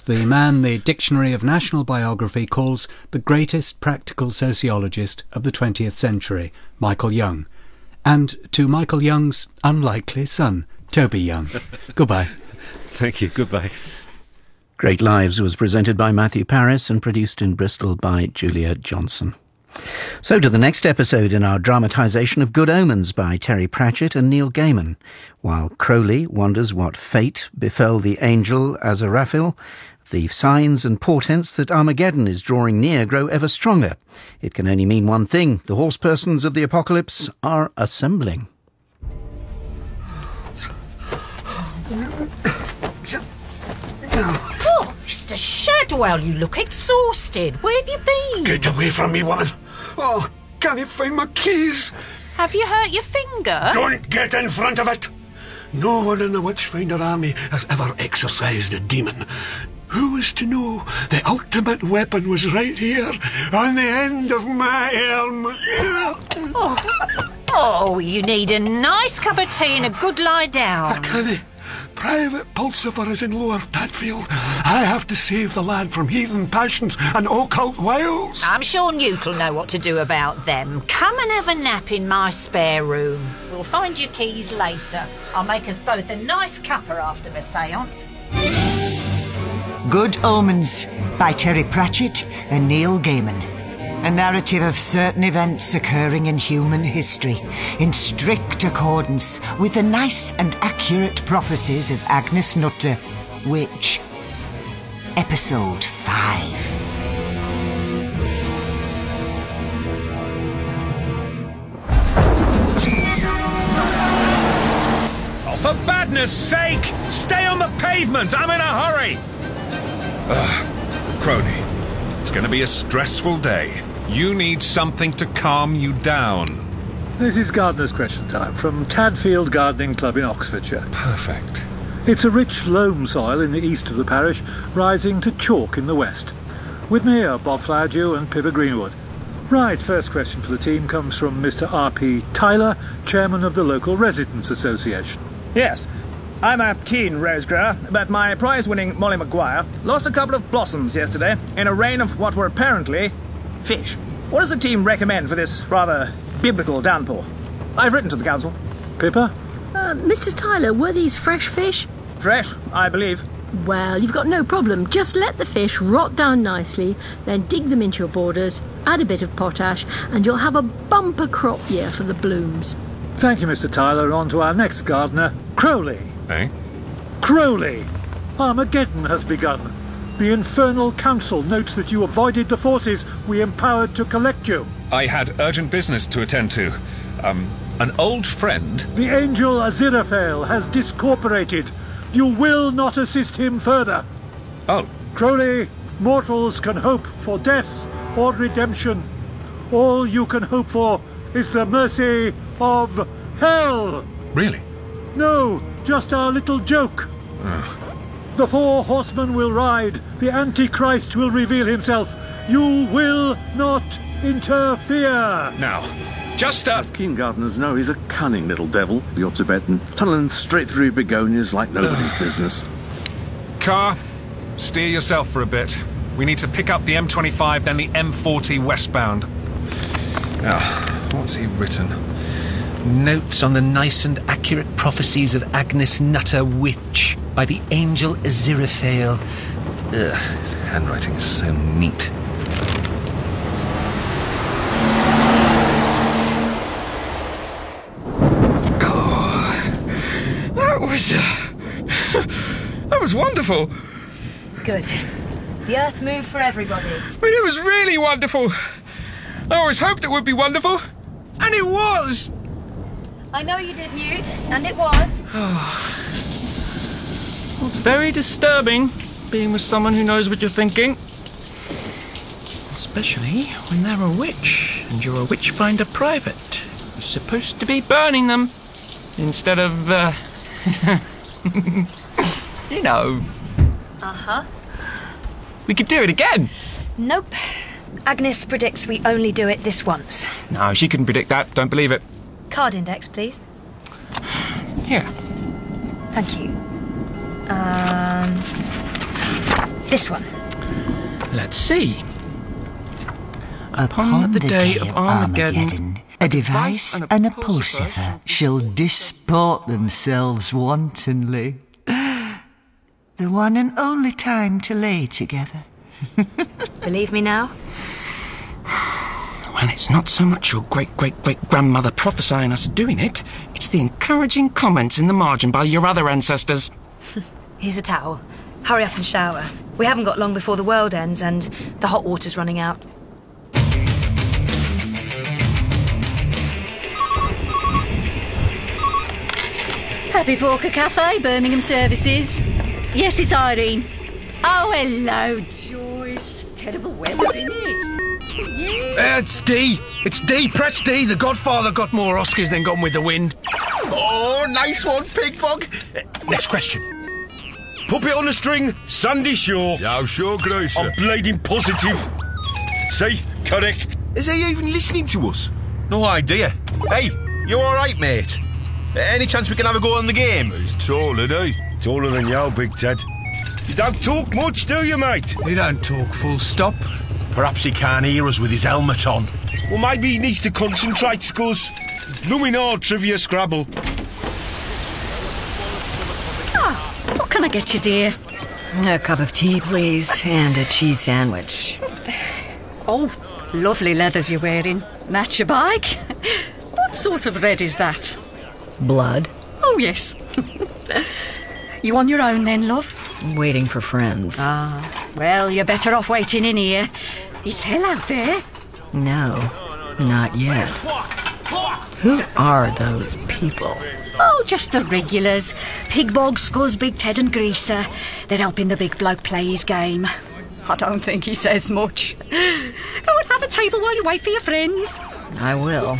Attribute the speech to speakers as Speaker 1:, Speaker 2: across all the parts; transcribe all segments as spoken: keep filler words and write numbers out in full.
Speaker 1: First, the man the Dictionary of National Biography calls the greatest practical sociologist of the twentieth century, Michael Young. And to Michael Young's unlikely son, Toby Young. Goodbye.
Speaker 2: Thank you, goodbye.
Speaker 3: Great Lives was presented by Matthew Paris and produced in Bristol by Julia Johnson. So to the next episode in our dramatisation of Good Omens by Terry Pratchett and Neil Gaiman. While Crowley wonders what fate befell the angel Aziraphale, the signs and portents that Armageddon is drawing near grow ever stronger. It can only mean one thing: the horsepersons of the apocalypse are assembling.
Speaker 4: Oh, Mister Shadwell, you look exhausted. Where have you been?
Speaker 5: Get away from me, woman. Oh, can't you find my keys?
Speaker 4: Have you hurt your finger?
Speaker 5: Don't get in front of it. No one in the Witchfinder army has ever exorcised a demon. Who is to know the ultimate weapon was right here, on the end of my arm?
Speaker 4: Oh, oh you need a nice cup of tea and a good lie down.
Speaker 5: I can't. Private Pulsifer is in Lower Tadfield. I have to save the lad from heathen passions and occult wiles.
Speaker 4: I'm sure Newt'll know what to do about them. Come and have a nap in my spare room. We'll find your keys later. I'll make us both a nice cuppa after the séance.
Speaker 6: Good Omens by Terry Pratchett and Neil Gaiman. A narrative of certain events occurring in human history, in strict accordance with the nice and accurate prophecies of Agnes Nutter, Witch. Episode five.
Speaker 2: Oh, for badness sake! Stay on the pavement! I'm in a hurry! Ugh, Crowley, it's going to be a stressful day. You need something to calm you down.
Speaker 7: This is Gardener's Question Time from Tadfield Gardening Club in Oxfordshire.
Speaker 2: Perfect.
Speaker 7: It's a rich loam soil in the east of the parish, rising to chalk in the west. With me are Bob Flowerdew and Pippa Greenwood. Right, first question for the team comes from Mister R P Tyler, chairman of the local Residents Association.
Speaker 8: Yes, I'm a keen rose grower, but my prize-winning Molly Maguire lost a couple of blossoms yesterday in a rain of what were apparently fish. What does the team recommend for this rather biblical downpour? I've written to the council.
Speaker 7: Pippa?
Speaker 9: Uh, Mister Tyler, were these fresh fish?
Speaker 8: Fresh, I believe.
Speaker 9: Well, you've got no problem. Just let the fish rot down nicely, then dig them into your borders, add a bit of potash, and you'll have a bumper crop year for the blooms.
Speaker 7: Thank you, Mister Tyler. On to our next gardener, Crowley.
Speaker 2: Eh?
Speaker 7: Crowley! Armageddon has begun. The Infernal Council notes that you avoided the forces we empowered to collect you.
Speaker 2: I had urgent business to attend to. Um, an old friend...
Speaker 7: The angel Aziraphale has discorporated. You will not assist him further.
Speaker 2: Oh.
Speaker 7: Crowley, mortals can hope for death or redemption. All you can hope for is the mercy of hell.
Speaker 2: Really?
Speaker 7: No, just our little joke.
Speaker 2: Oh.
Speaker 7: The four horsemen will ride. The Antichrist will reveal himself. You will not interfere.
Speaker 2: Now, just uh...
Speaker 10: As keen gardeners know, he's a cunning little devil, your Tibetan, tunneling straight through begonias like nobody's business.
Speaker 2: Car, steer yourself for a bit. We need to pick up the M twenty-five, then the M forty westbound. Now, what's he written? Notes on the nice and accurate prophecies of Agnes Nutter, Witch, by the angel Aziraphale. Ugh, his handwriting is so neat.
Speaker 8: Oh, that was... Uh, that was wonderful.
Speaker 4: Good. The earth moved for everybody.
Speaker 8: I mean, it was really wonderful. I always hoped it would be wonderful. And it was!
Speaker 4: I know you did, Newt, and it was.
Speaker 8: Well, it's very disturbing being with someone who knows what you're thinking. Especially when they're a witch and you're a witchfinder private who's supposed to be burning them instead of, uh... you know.
Speaker 11: Uh-huh.
Speaker 8: We could do it again.
Speaker 11: Nope. Agnes predicts we only do it this once.
Speaker 8: No, she couldn't predict that. Don't believe it.
Speaker 11: Card index, please.
Speaker 8: Here.
Speaker 11: Thank you. Um... This one.
Speaker 12: Let's see.
Speaker 6: Upon the day of Armageddon, a device and a Pulsifer shall disport themselves wantonly. The one and only time to lay together.
Speaker 11: Believe me now?
Speaker 12: Well, it's not so much your great-great-great-grandmother prophesying us doing it. It's the encouraging comments in the margin by your other ancestors.
Speaker 11: Here's a towel. Hurry up and shower. We haven't got long before the world ends and the hot water's running out.
Speaker 13: Happy Porker Cafe, Birmingham Services. Yes, it's Irene. Oh, hello, Joyce. Terrible weather, isn't it? Yeah.
Speaker 2: Uh, it's D. It's D. Press D. The Godfather got more Oscars than Gone with the Wind.
Speaker 10: Oh, nice one, Pigbog.
Speaker 2: Uh, next question. Puppet on the String, Sandy Shaw.
Speaker 10: Yeah, sure, Grace.
Speaker 2: I'm blading positive. See? Correct.
Speaker 10: Is he even listening to us? No idea. Hey, you all right, mate? Any chance we can have a go on the game?
Speaker 5: He's tall, isn't he?
Speaker 2: Taller than you, Big Ted. You don't talk much, do you, mate?
Speaker 14: He don't talk, full stop.
Speaker 10: Perhaps he can't hear us with his helmet on.
Speaker 2: Well, maybe he needs to concentrate, Scuzz. Blooming hard trivia Scrabble.
Speaker 13: Ah, what can I get you, dear?
Speaker 15: A cup of tea, please, and a cheese sandwich.
Speaker 13: Oh, lovely leathers you're wearing. Match your bike. What sort of red is that?
Speaker 15: Blood.
Speaker 13: Oh, yes. You on your own then, love?
Speaker 15: Waiting for friends.
Speaker 13: Ah, well, you're better off waiting in here. It's hell out there.
Speaker 15: No, not yet. Who are those people?
Speaker 13: Oh, just the regulars. Pigbog, Scuzz, Big Ted and Greaser. They're helping the big bloke play his game. I don't think he says much. Go and have a table while you wait for your friends.
Speaker 15: I will.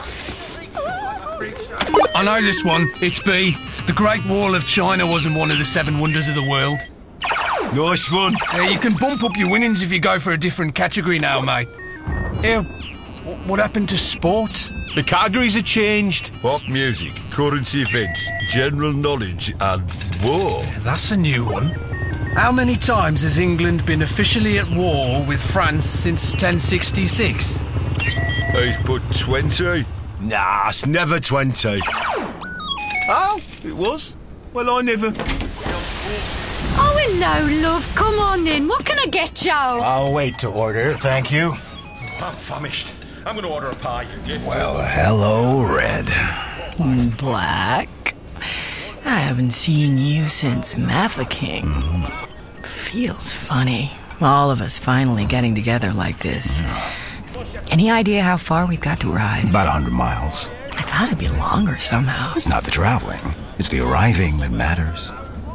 Speaker 14: I know this one. It's B. The Great Wall of China wasn't one of the seven wonders of the world.
Speaker 2: Nice one.
Speaker 14: Yeah, you can bump up your winnings if you go for a different category now, mate. Here, what happened to sport?
Speaker 10: The categories are changed.
Speaker 5: Pop music, current events, general knowledge, and war.
Speaker 14: Yeah, that's a new one. How many times has England been officially at war with France since ten sixty-six?
Speaker 5: He's put twenty.
Speaker 10: Nah, it's never twenty. Oh, it was? Well, I never...
Speaker 13: Oh, hello, love. Come on in. What can I get you?
Speaker 16: I'll wait to order, thank you.
Speaker 10: I'm famished. I'm going to order a pie.
Speaker 16: Well, hello, Red.
Speaker 15: Black. I haven't seen you since Mafeking. Mm-hmm. Feels funny. All of us finally getting together like this. Any idea how far we've got to ride?
Speaker 16: About a hundred miles.
Speaker 15: I thought it'd be longer somehow.
Speaker 16: It's not the traveling. It's the arriving that matters.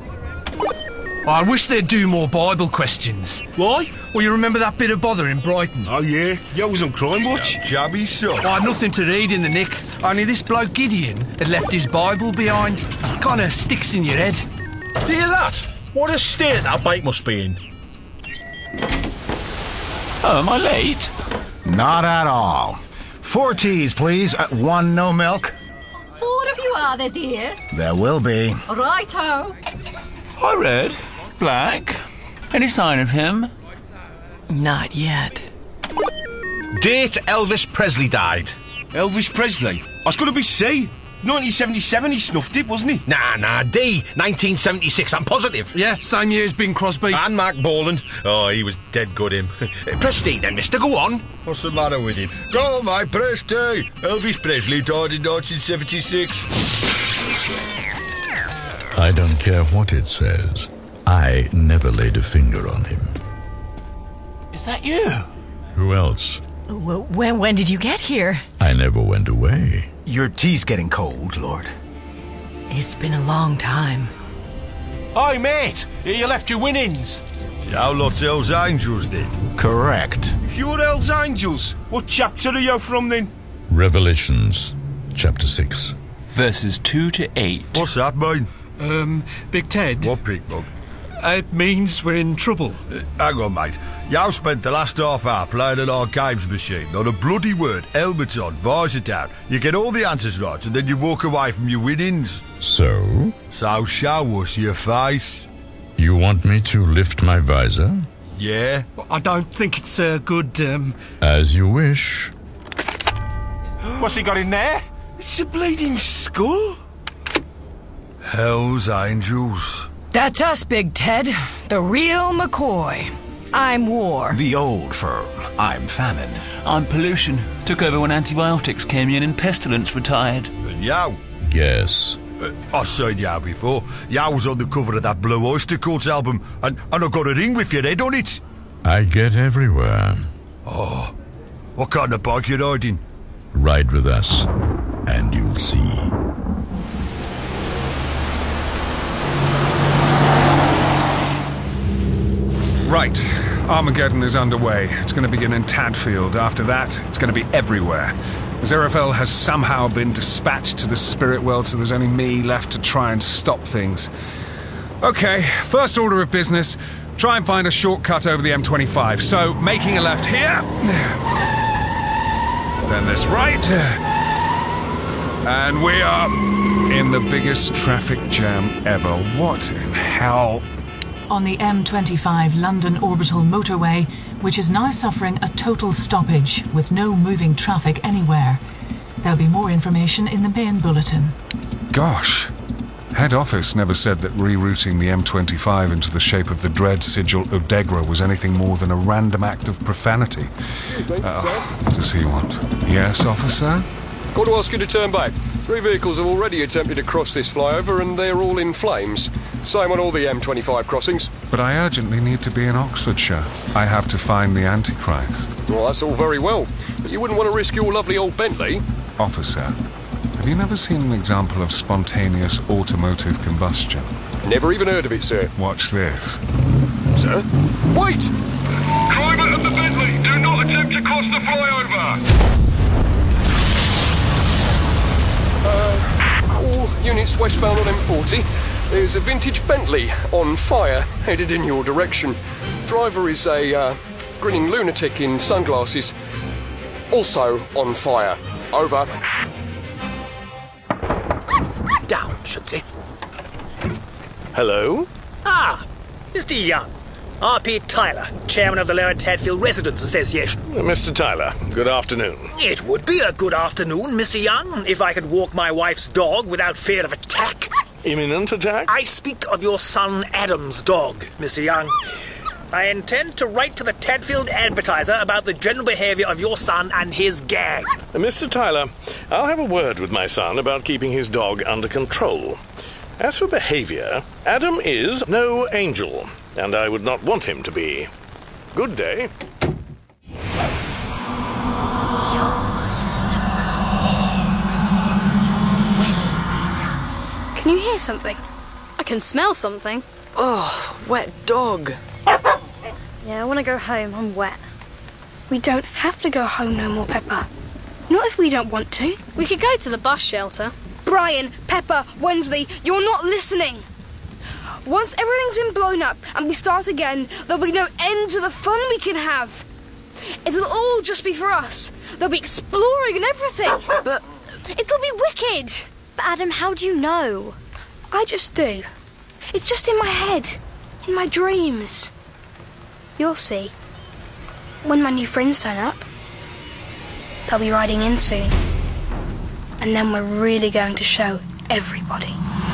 Speaker 14: I wish they'd do more Bible questions.
Speaker 10: Why?
Speaker 14: Well, you remember that bit of bother in Brighton?
Speaker 10: Oh, yeah? You was on Crime Watch?
Speaker 5: Yeah, Jabby son.
Speaker 14: I had nothing to read in the nick. Only this bloke Gideon had left his Bible behind. Kind of sticks in your head.
Speaker 10: Do you hear that? What a state that bike must be in.
Speaker 12: Oh, am I late?
Speaker 16: Not at all. Four teas, please. Uh, one no milk.
Speaker 13: Four of you are there, dear.
Speaker 16: There will be.
Speaker 13: Righto.
Speaker 12: Hi, Red. Black. Any sign of him?
Speaker 15: Not yet.
Speaker 10: Date Elvis Presley died. Elvis Presley? I was going to be C. nineteen seventy-seven he snuffed it, wasn't he? Nah, nah, D. nineteen seventy-six, I'm positive.
Speaker 14: Yeah, same year as Bing Crosby.
Speaker 10: And Mark Bolan. Oh, he was dead good, him. Press D then, mister, go on.
Speaker 5: What's the matter with him? Go, my press D. Elvis Presley died in nineteen seventy-six.
Speaker 17: I don't care what it says. I never laid a finger on him.
Speaker 12: Is that you?
Speaker 17: Who else?
Speaker 15: Well, when, when did you get here?
Speaker 17: I never went away.
Speaker 16: Your tea's getting cold, Lord.
Speaker 15: It's been a long time.
Speaker 10: Hi, mate. Here you left your winnings.
Speaker 5: How lots Hell's Angels then?
Speaker 16: Correct.
Speaker 10: If you're Hell's Angels, what chapter are you from then?
Speaker 17: Revelations, chapter six.
Speaker 12: Verses two to eight.
Speaker 5: What's that mean?
Speaker 14: Um, Big Ted?
Speaker 5: What, Pigbog?
Speaker 14: It means we're in trouble.
Speaker 5: Uh, hang on, mate. You spent the last half hour playing an archives machine. Not a bloody word. Helmets on, visor down. You get all the answers right, and then you walk away from your winnings.
Speaker 17: So?
Speaker 5: So show us your face.
Speaker 17: You want me to lift my visor?
Speaker 10: Yeah.
Speaker 14: I don't think it's a good, um...
Speaker 17: As you wish.
Speaker 10: What's he got in there? It's a bleeding skull.
Speaker 18: Hell's Angels.
Speaker 15: That's us, Big Ted. The real McCoy. I'm War.
Speaker 18: The old firm. I'm Famine.
Speaker 19: I'm Pollution. Took over when antibiotics came in and Pestilence retired.
Speaker 18: And Yow.
Speaker 17: Yes.
Speaker 18: Uh, I've seen Yow before. Yow was on the cover of that Blue Oyster Cult album, and, and I've got a ring with your head on it.
Speaker 17: I get everywhere.
Speaker 18: Oh, what kind of bike you riding?
Speaker 17: Ride with us, and you'll see.
Speaker 2: Right, Armageddon is underway. It's going to begin in Tadfield. After that, it's going to be everywhere. Aziraphale has somehow been dispatched to the spirit world, so there's only me left to try and stop things. Okay, first order of business, try and find a shortcut over the M twenty-five. So, making a left here, then this right, and we are in the biggest traffic jam ever. What in hell?
Speaker 20: On the M twenty-five London Orbital Motorway, which is now suffering a total stoppage with no moving traffic anywhere. There'll be more information in the main bulletin.
Speaker 2: Gosh, head office never said that rerouting the M twenty-five into the shape of the dread sigil Odegra was anything more than a random act of profanity. Uh, what does he want? Yes, officer?
Speaker 21: Got to ask you to turn back. Three vehicles have already attempted to cross this flyover and they're all in flames. Same on all the M twenty-five crossings.
Speaker 2: But I urgently need to be in Oxfordshire. I have to find the Antichrist.
Speaker 21: Well, that's all very well, but you wouldn't want to risk your lovely old Bentley.
Speaker 2: Officer, have you never seen an example of spontaneous automotive combustion?
Speaker 21: Never even heard of it, sir.
Speaker 2: Watch this.
Speaker 21: Sir? Wait!
Speaker 22: Driver of the Bentley, do not attempt to cross the flyover!
Speaker 21: Uh, all units westbound on M forty. There's a vintage Bentley on fire, headed in your direction. Driver is a uh, grinning lunatic in sunglasses, also on fire. Over.
Speaker 8: Down, Shooty.
Speaker 23: Hello?
Speaker 8: Ah, Mister Young. R P Tyler, Chairman of the Lower Tadfield Residents Association.
Speaker 23: Mister Tyler, good afternoon.
Speaker 8: It would be a good afternoon, Mister Young, if I could walk my wife's dog without fear of attack.
Speaker 23: Imminent attack?
Speaker 8: I speak of your son Adam's dog, Mister Young. I intend to write to the Tadfield Advertiser about the general behaviour of your son and his gang.
Speaker 23: Uh, Mister Tyler, I'll have a word with my son about keeping his dog under control. As for behaviour, Adam is no angel, and I would not want him to be. Good day.
Speaker 24: Can you hear something? I can smell something.
Speaker 25: Oh, wet dog.
Speaker 24: Yeah, I want to go home. I'm wet. We don't have to go home no more, Pepper. Not if we don't want to. We could go to the bus shelter. Brian, Pepper, Wensley, you're not listening. Once everything's been blown up and we start again, there'll be no end to the fun we can have. It'll all just be for us. They'll be exploring and everything.
Speaker 25: But...
Speaker 24: It'll be wicked.
Speaker 25: But Adam, how do you know?
Speaker 24: I just do. It's just in my head. In my dreams. You'll see. When my new friends turn up, they'll be riding in soon. And then we're really going to show everybody.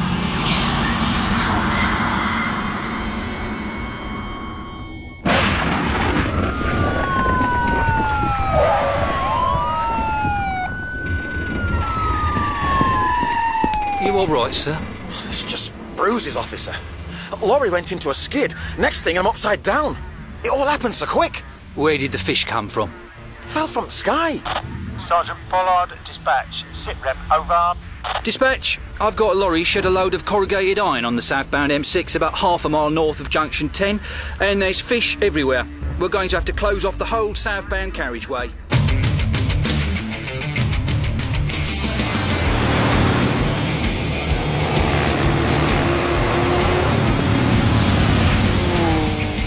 Speaker 26: You all right, sir?
Speaker 27: It's just bruises, officer. Lorry went into a skid. Next thing, I'm upside down. It all happened so quick.
Speaker 26: Where did the fish come from?
Speaker 27: Fell from the sky.
Speaker 28: Sergeant Pollard, dispatch. Sit rep, over.
Speaker 26: Dispatch, I've got a lorry shed a load of corrugated iron on the southbound M six about half a mile north of Junction ten, and there's fish everywhere. We're going to have to close off the whole southbound carriageway.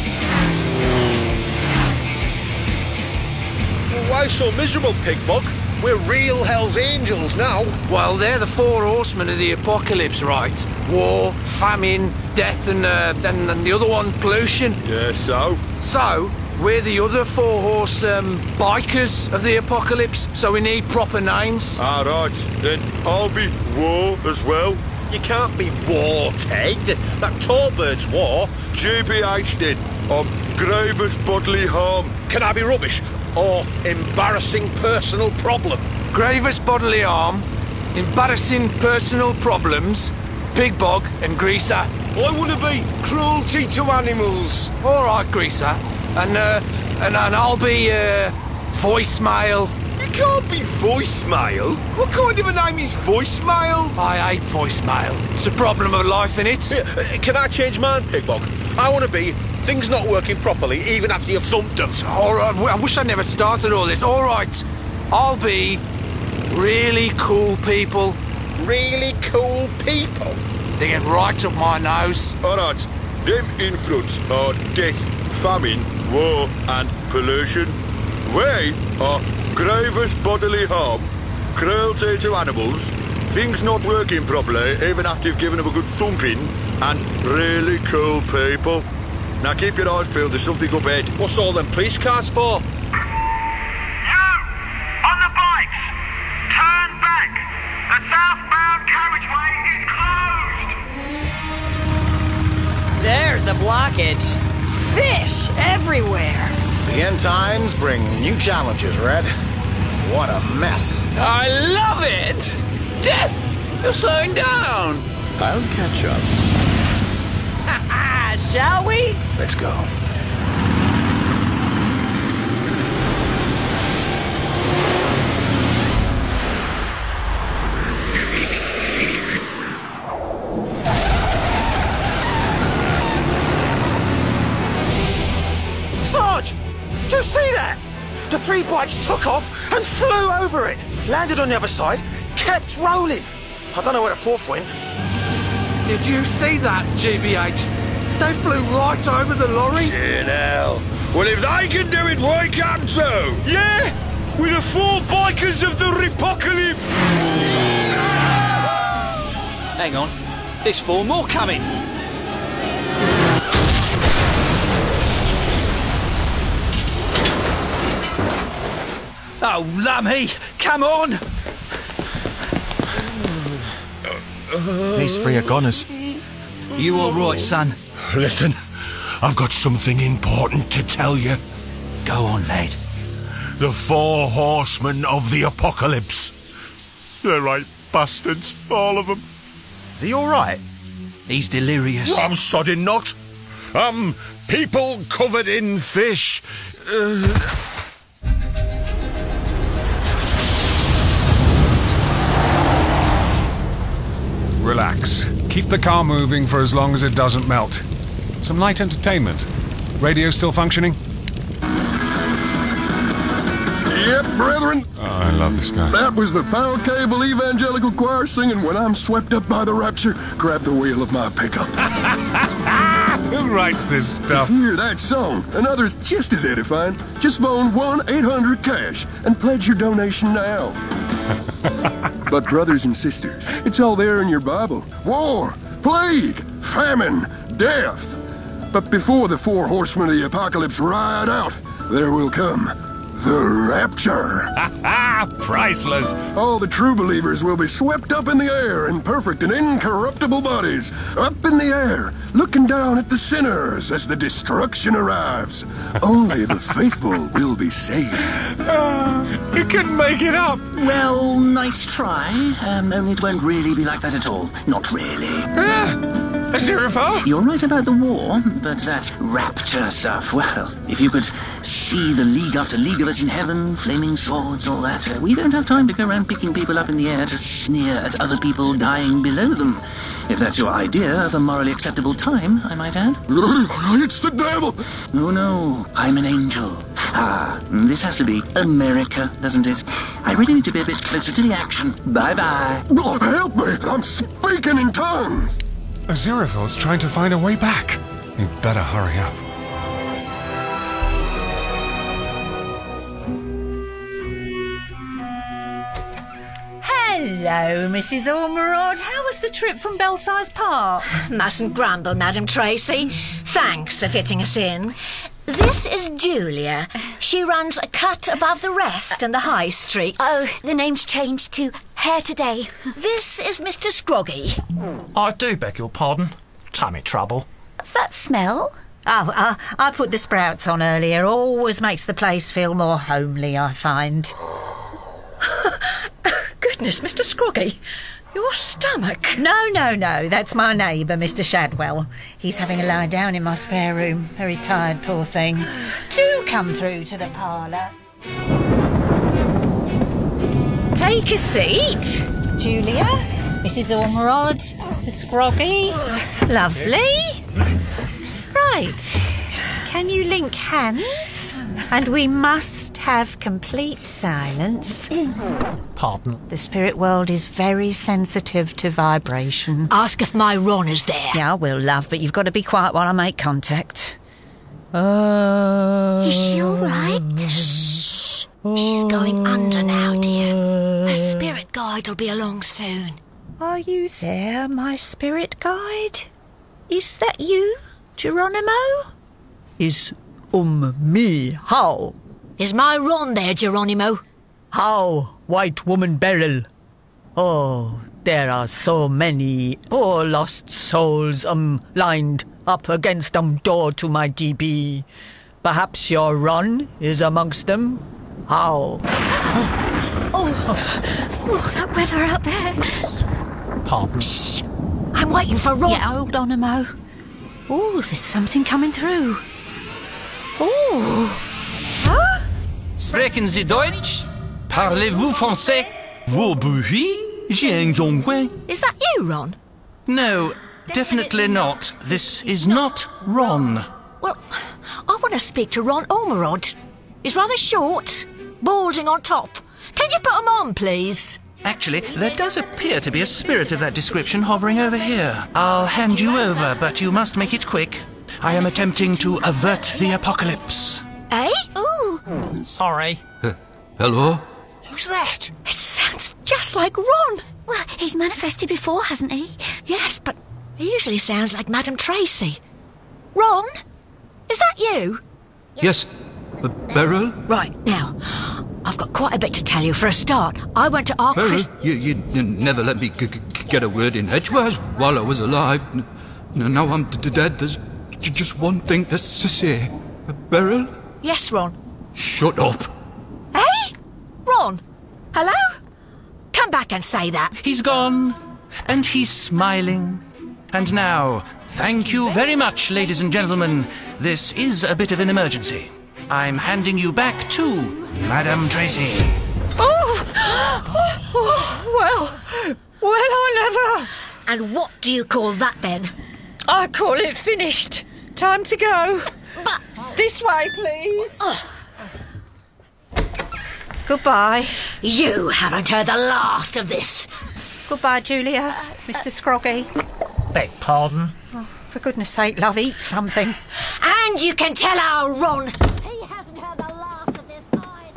Speaker 10: Why so miserable, pig bug? We're real Hell's Angels now.
Speaker 14: Well, they're the four horsemen of the apocalypse, right? War, famine, death, and, uh, and, and the other one, pollution.
Speaker 18: Yeah, so?
Speaker 14: So, we're the other four horse um, bikers of the apocalypse, so we need proper names.
Speaker 18: All right, then I'll be War as well.
Speaker 10: You can't be War, Ted. That Tallbird's War.
Speaker 18: G B H then. I'm gravest bodily harm.
Speaker 10: Can I be rubbish? Or embarrassing personal problem?
Speaker 14: Gravest bodily harm, embarrassing personal problems, Big Bog and Greaser.
Speaker 10: I want to be cruelty to animals.
Speaker 14: All right, Greaser. And, uh, and, and I'll be, uh, voicemail.
Speaker 10: You can't be voicemail. What kind of a name is voicemail?
Speaker 14: I hate voicemail. It's a problem of life, innit?
Speaker 10: Yeah, can I change mine, Pigbog? I want to be things not working properly even after you've thumped them.
Speaker 14: All right, I wish I never started all this. All right, I'll be really cool people.
Speaker 10: Really cool people?
Speaker 14: They get right up my nose.
Speaker 18: All right, them in front are death, famine, war and pollution. We are gravest bodily harm, cruelty to animals, things not working properly even after you've given them a good thumping, and really cool people. Now keep your eyes peeled, there's something up ahead.
Speaker 10: What's all them police cars for?
Speaker 22: You! On the bikes! Turn back! The southbound carriageway is closed!
Speaker 1: There's the blockage. Fish everywhere.
Speaker 16: The end times bring new challenges, Red. What a mess.
Speaker 1: I love it! Death, you're slowing down.
Speaker 17: I'll catch up.
Speaker 1: Shall we?
Speaker 16: Let's go.
Speaker 27: Sarge! Did you see that? The three bikes took off and flew over it. Landed on the other side, kept rolling. I don't know where the fourth went.
Speaker 14: Did you see that, G B H? They flew right over the lorry.
Speaker 18: In hell. Well, if they can do it, why can't too?
Speaker 10: Yeah! We're the four bikers of the Repocalypse!
Speaker 26: Hang on. There's four more coming. Oh, lummy! Come on!
Speaker 16: These three are goners.
Speaker 26: You all right, son?
Speaker 18: Listen, I've got something important to tell you.
Speaker 26: Go on, lad.
Speaker 18: The four horsemen of the apocalypse. They're right bastards, all of them.
Speaker 26: Is he all right? He's delirious.
Speaker 18: I'm sodding not. Um, people covered in fish. Uh...
Speaker 2: Relax. Keep the car moving for as long as it doesn't melt. Some light entertainment. Radio still functioning?
Speaker 3: Yep, brethren.
Speaker 2: Oh, I love this guy.
Speaker 3: That was the Power Cable Evangelical Choir singing When I'm Swept Up by the Rapture. Grab the wheel of my pickup.
Speaker 2: Who writes this stuff?
Speaker 3: To hear that song and others just as edifying, just phone one eight hundred cash and pledge your donation now. But brothers and sisters, it's all there in your Bible. War, plague, famine, death. But before the four horsemen of the apocalypse ride out, there will come the rapture.
Speaker 2: Priceless.
Speaker 3: All the true believers will be swept up in the air in perfect and incorruptible bodies. Up in the air, looking down at the sinners as the destruction arrives. Only the faithful will be saved.
Speaker 2: Uh, you couldn't make it up.
Speaker 4: Well, nice try. Um, only it won't really be like that at all. Not really.
Speaker 2: Uh, Aziraphale?
Speaker 4: You're right about the war, but that rapture stuff, well, if you could see the league after league of us in heaven, flaming swords, all that, uh, we don't have time to go around picking people up in the air to sneer at other people dying below them. If that's your idea of a morally acceptable time, I might add.
Speaker 3: It's the devil!
Speaker 4: Oh no, I'm an angel. Ah, this has to be America, doesn't it? I really need to be a bit closer to the action. Bye-bye.
Speaker 3: Oh, help me! I'm speaking in tongues!
Speaker 2: Aziraphale's trying to find a way back. You better hurry up.
Speaker 5: Hello, Missus Ormerod. How was the trip from Belsize Park?
Speaker 6: Mustn't grumble, Madam Tracy. Thanks for fitting us in. This is Julia. She runs a cut above the rest in the high street.
Speaker 25: Oh, the name's changed to Hair Today.
Speaker 6: This is Mister Scroggy.
Speaker 7: I do beg your pardon. Tummy trouble.
Speaker 25: What's that smell?
Speaker 5: Oh, uh, I put the sprouts on earlier. Always makes the place feel more homely, I find.
Speaker 6: Goodness, Mister Scroggy. Your stomach.
Speaker 5: No, no, no. That's my neighbour, Mister Shadwell. He's having a lie down in my spare room. Very tired, poor thing. Do come through to the parlour. Take a seat. Julia, Missus Ormerod, Mister Scroggy. Lovely. Right. Can you link hands? And we must have complete silence.
Speaker 7: Pardon?
Speaker 5: The spirit world is very sensitive to vibration.
Speaker 6: Ask if my Ron is there.
Speaker 5: Yeah, I will, love, but you've got to be quiet while I make contact. Uh...
Speaker 25: Is she all right?
Speaker 6: Shh. She's going under now, dear. Her spirit guide will be along soon.
Speaker 5: Are you there, my spirit guide? Is that you, Geronimo? Is um me how?
Speaker 6: Is my Ron there, Geronimo?
Speaker 5: How, White Woman Beryl? Oh, there are so many poor lost souls um lined up against um door to my D B. Perhaps your Ron is amongst them? How?
Speaker 25: Oh, oh, that weather out there.
Speaker 7: Pardon?
Speaker 6: Shh. I'm waiting for Ron.
Speaker 5: Yeah, hold on a mo. Oh, there's something coming through. Oh. Huh?
Speaker 9: Sprechen Sie Deutsch? Parlez-vous français? Wo buhi? Jiang Zhonghui?
Speaker 6: Is that you, Ron?
Speaker 9: No, definitely not. This is not Ron.
Speaker 6: Well, I want to speak to Ron Ormerod. He's rather short, balding on top. Can you put him on, please?
Speaker 9: Actually, there does appear to be a spirit of that description hovering over here. I'll hand you over, but you must make it quick. I am attempting to avert the apocalypse.
Speaker 6: Eh? Ooh.
Speaker 7: Sorry.
Speaker 9: Uh, hello?
Speaker 6: Who's that? It sounds just like Ron.
Speaker 25: Well, he's manifested before, hasn't he?
Speaker 6: Yes, but he usually sounds like Madam Tracy. Ron? Is that you?
Speaker 9: Yes. Uh, Beryl?
Speaker 6: Right, now, I've got quite a bit to tell you. For a start, I went to our
Speaker 9: Beryl,
Speaker 6: Chris...
Speaker 9: you, you never let me g- g- get a word in edgewise while I was alive. N- now I'm d- dead. There's j- just one thing to, to say. Uh, Beryl?
Speaker 6: Yes, Ron.
Speaker 9: Shut up.
Speaker 6: Hey? Ron? Hello? Come back and say that.
Speaker 9: He's gone. And he's smiling. And now, thank you very much, ladies and gentlemen. This is a bit of an emergency. I'm handing you back to Madame Tracy.
Speaker 5: Oh! oh, oh well, well, I never...
Speaker 6: And what do you call that, then?
Speaker 5: I call it finished. Time to go.
Speaker 6: But...
Speaker 5: This way, please. Oh. Goodbye.
Speaker 6: You haven't heard the last of this.
Speaker 5: Goodbye, Julia. Mister Scroggy.
Speaker 7: Beg pardon?
Speaker 5: Oh, for goodness sake, love, eat something.
Speaker 6: And you can tell our Ron... He hasn't heard the last of this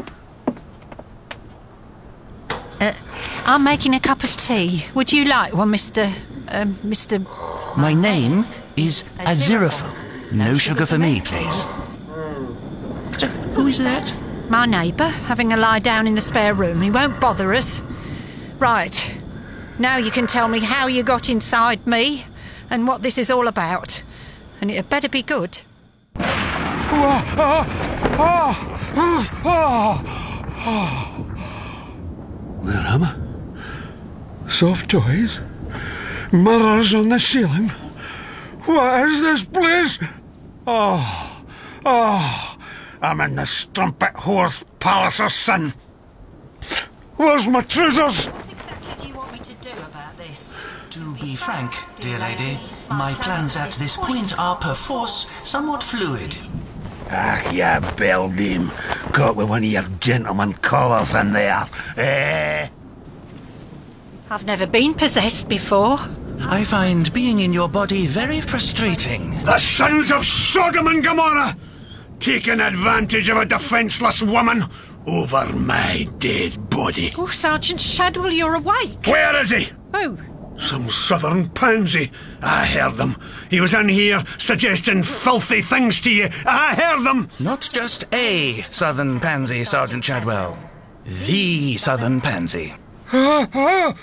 Speaker 6: either.
Speaker 5: Uh, I'm making a cup of tea. Would you like one, Mister... Um, Mister...
Speaker 9: My name is Aziraphale. No sugar for me, please. So, who is that?
Speaker 5: My neighbour, having a lie down in the spare room. He won't bother us. Right. Now you can tell me how you got inside me and what this is all about. And it had better be good.
Speaker 11: Oh, oh, oh, oh, oh. Where am I? Soft toys? Mirrors on the ceiling? What is this place? Oh, oh, I'm in the strumpet whore's palace of sin. Where's my trousers?
Speaker 5: What exactly do you want me to do about this?
Speaker 9: To be frank, dear lady, my plans at this point are perforce somewhat fluid.
Speaker 11: Ah, yeah, beldame. Caught with one of your gentleman callers in there. Eh?
Speaker 5: I've never been possessed before.
Speaker 9: I find being in your body very frustrating.
Speaker 11: The sons of Sodom and Gomorrah! Taking advantage of a defenceless woman, over my dead body.
Speaker 8: Oh, Sergeant Shadwell, you're awake.
Speaker 11: Where is he?
Speaker 8: Oh.
Speaker 11: Some southern pansy. I heard them. He was in here suggesting filthy things to you. I heard them.
Speaker 9: Not just a southern pansy, Sergeant Shadwell. The southern pansy.
Speaker 11: Ah, ah.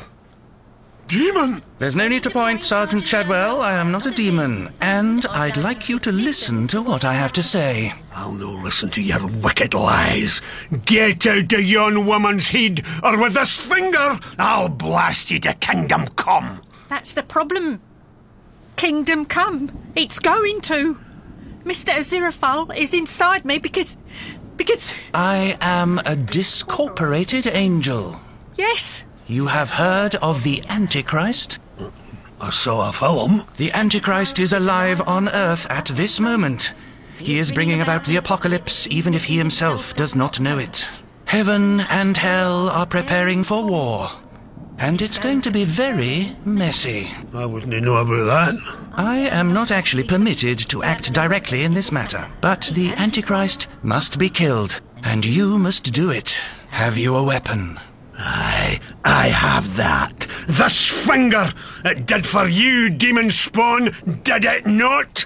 Speaker 11: Demon!
Speaker 9: There's no need to point, Sergeant Shadwell. I am not a demon. And I'd like you to listen to what I have to say.
Speaker 11: I'll no listen to your wicked lies. Get out of yon woman's head, or with this finger, I'll blast you to kingdom come.
Speaker 8: That's the problem. Kingdom come. It's going to. Mister Aziraphale is inside me because... because...
Speaker 9: I am a discorporated angel.
Speaker 8: Yes.
Speaker 9: You have heard of the Antichrist?
Speaker 11: I saw a film.
Speaker 9: The Antichrist is alive on Earth at this moment. He is bringing about the apocalypse, even if he himself does not know it. Heaven and hell are preparing for war. And it's going to be very messy.
Speaker 11: I wouldn't know about that.
Speaker 9: I am not actually permitted to act directly in this matter, but the Antichrist must be killed, and you must do it. Have you a weapon?
Speaker 11: Aye, I have that. This finger! It did for you, demon spawn, did it not?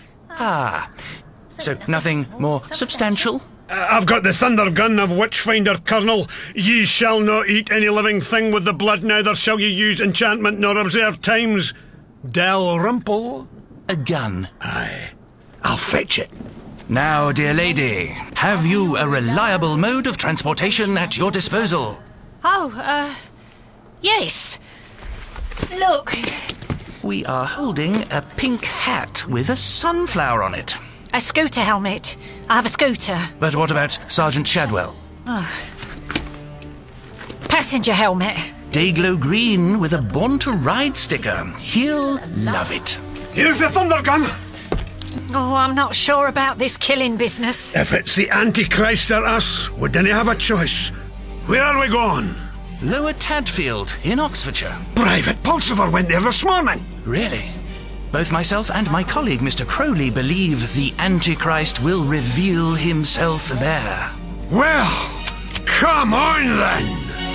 Speaker 9: Ah, so nothing more substantial?
Speaker 11: Uh, I've got the thunder gun of Witchfinder, Colonel. Ye shall not eat any living thing with the blood, neither shall ye use enchantment nor observe times. Dalrymple?
Speaker 9: A gun?
Speaker 11: Aye, I'll fetch it.
Speaker 9: Now, dear lady, have you a reliable mode of transportation at your disposal?
Speaker 8: Oh, uh... yes. Look.
Speaker 9: We are holding a pink hat with a sunflower on it.
Speaker 8: A scooter helmet. I have a scooter.
Speaker 9: But what about Sergeant Shadwell?
Speaker 8: Oh. Passenger helmet.
Speaker 9: Dayglow green with a Born to Ride sticker. He'll love it.
Speaker 11: Here's the thunder gun.
Speaker 8: Oh, I'm not sure about this killing business.
Speaker 11: If it's the Antichrist or us, we didn't have a choice. Where are we going?
Speaker 9: Lower Tadfield, in Oxfordshire.
Speaker 11: Private Pulsifer went there this morning.
Speaker 9: Really? Both myself and my colleague, Mister Crowley, believe the Antichrist will reveal himself there.
Speaker 11: Well, come on then!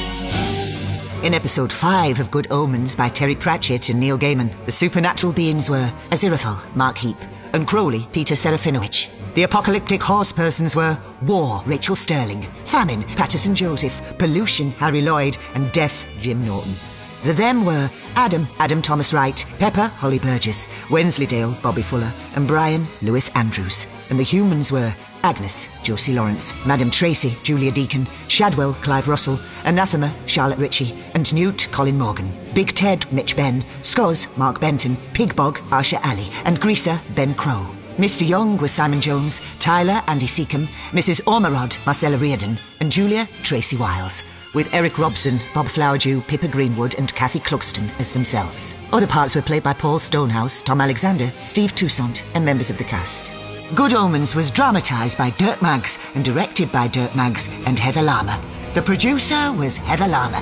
Speaker 12: In episode five of Good Omens by Terry Pratchett and Neil Gaiman, the supernatural beings were Aziraphale, Mark Heap, and Crowley, Peter Serafinowicz. The apocalyptic horse persons were War, Rachel Sterling, Famine, Patterson Joseph, Pollution, Harry Lloyd, and Death, Jim Norton. The them were Adam, Adam Thomas Wright, Pepper, Holly Burgess, Wensleydale, Bobby Fuller, and Brian, Lewis Andrews. And the humans were Agnes, Josie Lawrence, Madam Tracy, Julia Deacon, Shadwell, Clive Russell, Anathema, Charlotte Ritchie, and Newt, Colin Morgan, Big Ted, Mitch Benn, Skoz, Mark Benton, Pigbog, Arsha Ali, and Greaser, Ben Crow. Mister Young was Simon Jones, Tyler, Andy Seacombe, Missus Ormerod, Marcella Reardon, and Julia, Tracy Wiles, with Eric Robson, Bob Flowerdew, Pippa Greenwood, and Kathy Cluxton as themselves. Other parts were played by Paul Stonehouse, Tom Alexander, Steve Toussaint, and members of the cast. Good Omens was dramatised by Dirk Maggs and directed by Dirk Maggs and Heather Lama. The producer was Heather Lama.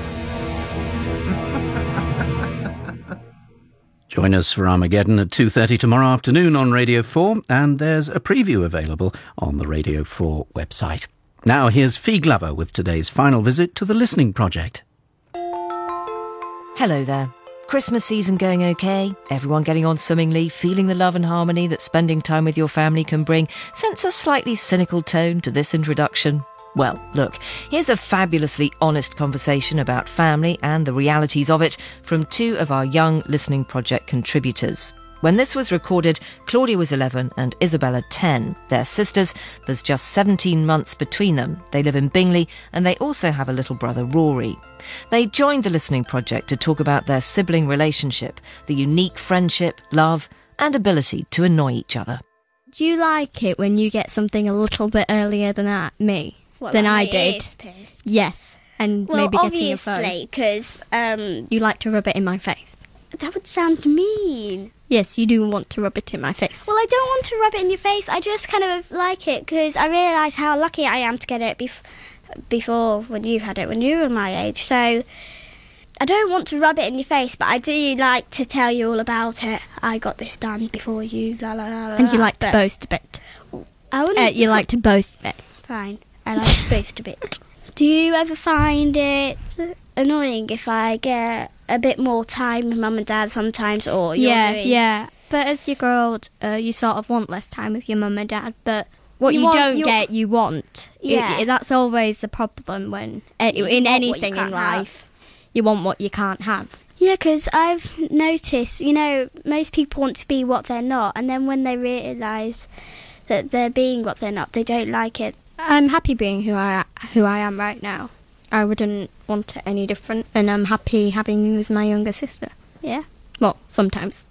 Speaker 13: Join us for Armageddon at two thirty tomorrow afternoon on Radio four, and there's a preview available on the Radio four website. Now here's Fee Glover with today's final visit to the Listening Project.
Speaker 15: Hello there. Christmas season going okay? Everyone getting on swimmingly, feeling the love and harmony that spending time with your family can bring? Sense a slightly cynical tone to this introduction? Well, look, here's a fabulously honest conversation about family and the realities of it from two of our young Listening Project contributors. When this was recorded, Claudia was eleven and Isabella ten. They're sisters. There's just seventeen months between them. They live in Bingley and they also have a little brother, Rory. They joined the Listening Project to talk about their sibling relationship, the unique friendship, love and ability to annoy each other.
Speaker 19: Do you like it when you get something a little bit earlier than I, me?
Speaker 20: What,
Speaker 19: than
Speaker 20: like
Speaker 19: I
Speaker 20: my
Speaker 19: did.
Speaker 20: ears pierced?
Speaker 19: Yes, and
Speaker 20: Well,
Speaker 19: maybe getting your phone.
Speaker 20: obviously, because um,
Speaker 19: You like to rub it in my face.
Speaker 20: that would sound mean.
Speaker 19: Yes, you do want to rub it in my face.
Speaker 20: Well, I don't want to rub it in your face. I just kind of like it because I realise how lucky I am to get it bef- before when you've had it, when you were my age. So I don't want to rub it in your face, but I do like to tell you all about it. I got this done before you, la la la la.
Speaker 19: And you like to
Speaker 20: but
Speaker 19: boast a bit.
Speaker 20: I wouldn't.
Speaker 19: Uh, you like to boast a bit.
Speaker 20: Fine. I like to boast a bit. Do you ever find it annoying if I get a bit more time with mum and dad sometimes, or you're
Speaker 19: yeah,
Speaker 20: doing...
Speaker 19: yeah. But as you grow old, uh, you sort of want less time with your mum and dad. But what
Speaker 20: You
Speaker 19: you,
Speaker 20: want-
Speaker 19: don't
Speaker 20: you-
Speaker 19: get, you want. It-
Speaker 20: Yeah.
Speaker 19: it- that's always the problem when uh,
Speaker 20: You
Speaker 19: in
Speaker 20: want what you
Speaker 19: anything in
Speaker 20: can't
Speaker 19: life. You want what you can't have.
Speaker 20: Yeah, because I've noticed, you know, most people want to be what they're not, and then when they realise that they're being what they're not, they don't like it.
Speaker 19: I'm happy being who I who I am right now. I wouldn't want it any different, and I'm happy having you as my younger sister.
Speaker 20: Yeah?
Speaker 19: Well, sometimes.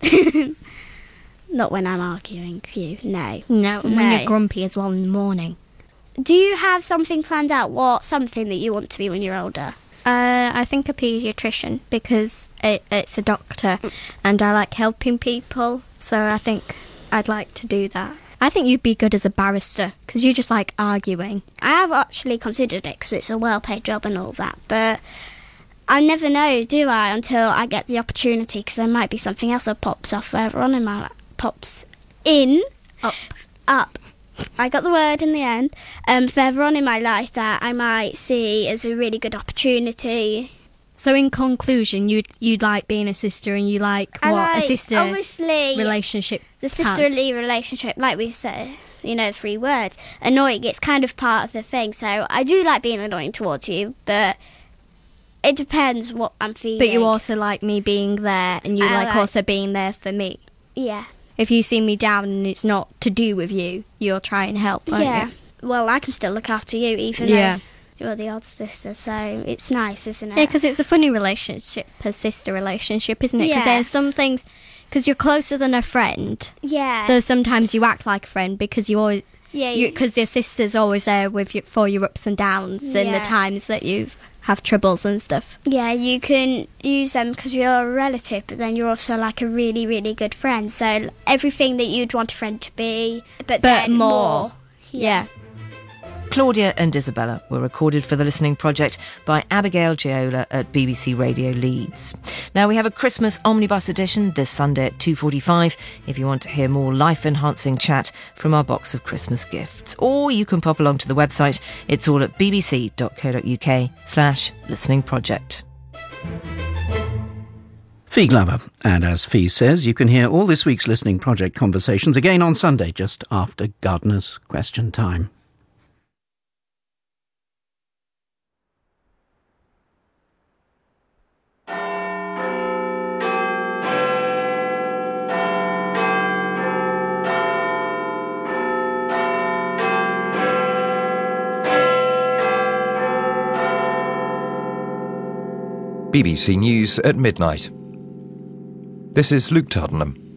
Speaker 20: Not when I'm arguing with you, no.
Speaker 19: No, when
Speaker 20: No.
Speaker 19: you're grumpy as well in the morning.
Speaker 20: Do you have something planned out? What something that you want to be when you're older?
Speaker 19: Uh, I think a paediatrician, because it, it's a doctor and I like helping people, so I think I'd like to do that. I think you'd be good as a barrister, because you just like arguing.
Speaker 20: I have actually considered it because it's a well-paid job and all that, but I never know, do I, until I get the opportunity, because there might be something else that pops off further on in my life. Pops in.
Speaker 19: Up.
Speaker 20: Up. I got the word in the end. Um, further on in my life that I might see as a really good opportunity.
Speaker 19: So in conclusion, you'd you'd like being a sister, and you like
Speaker 20: I
Speaker 19: what
Speaker 20: like,
Speaker 19: a sister
Speaker 20: obviously,
Speaker 19: relationship
Speaker 20: the
Speaker 19: has.
Speaker 20: sisterly relationship, like we say, you know, three words. Annoying, it's kind of part of the thing. So I do like being annoying towards you, but it depends what I'm feeling.
Speaker 19: But you also like me being there, and you
Speaker 20: I
Speaker 19: like,
Speaker 20: like-
Speaker 19: also being there for me.
Speaker 20: Yeah.
Speaker 19: If you see me down and it's not to do with you, you'll try and help, won't
Speaker 20: Yeah.
Speaker 19: you?
Speaker 20: Well, I can still look after you, even
Speaker 19: Yeah.
Speaker 20: though you're the older sister. So it's nice, isn't it?
Speaker 19: Yeah, because it's a funny relationship, a sister relationship, isn't it? Because
Speaker 20: Yeah.
Speaker 19: there's some things, because you're closer than a friend.
Speaker 20: Yeah.
Speaker 19: There's sometimes you act like a friend because you always,
Speaker 20: Yeah,
Speaker 19: you
Speaker 20: you-
Speaker 19: because your sister's always there with you for your ups and downs and
Speaker 20: Yeah.
Speaker 19: the times that you have troubles and stuff.
Speaker 20: Yeah, you can use them because you're a relative, but then you're also like a really, really good friend. So everything that you'd want a friend to be, but,
Speaker 19: But
Speaker 20: then
Speaker 19: more.
Speaker 20: more.
Speaker 19: Yeah.
Speaker 15: Claudia and Isabella were recorded for the Listening Project by Abigail Giola at B B C Radio Leeds. Now we have a Christmas omnibus edition this Sunday at two forty-five if you want to hear more life-enhancing chat from our box of Christmas gifts. Or you can pop along to the website. It's all at bbc.co.uk slash listening project.
Speaker 13: Fee Glover. And as Fee says, you can hear all this week's Listening Project conversations again on Sunday, just after Gardener's Question Time.
Speaker 1: B B C News at midnight. This is Luke Tottenham.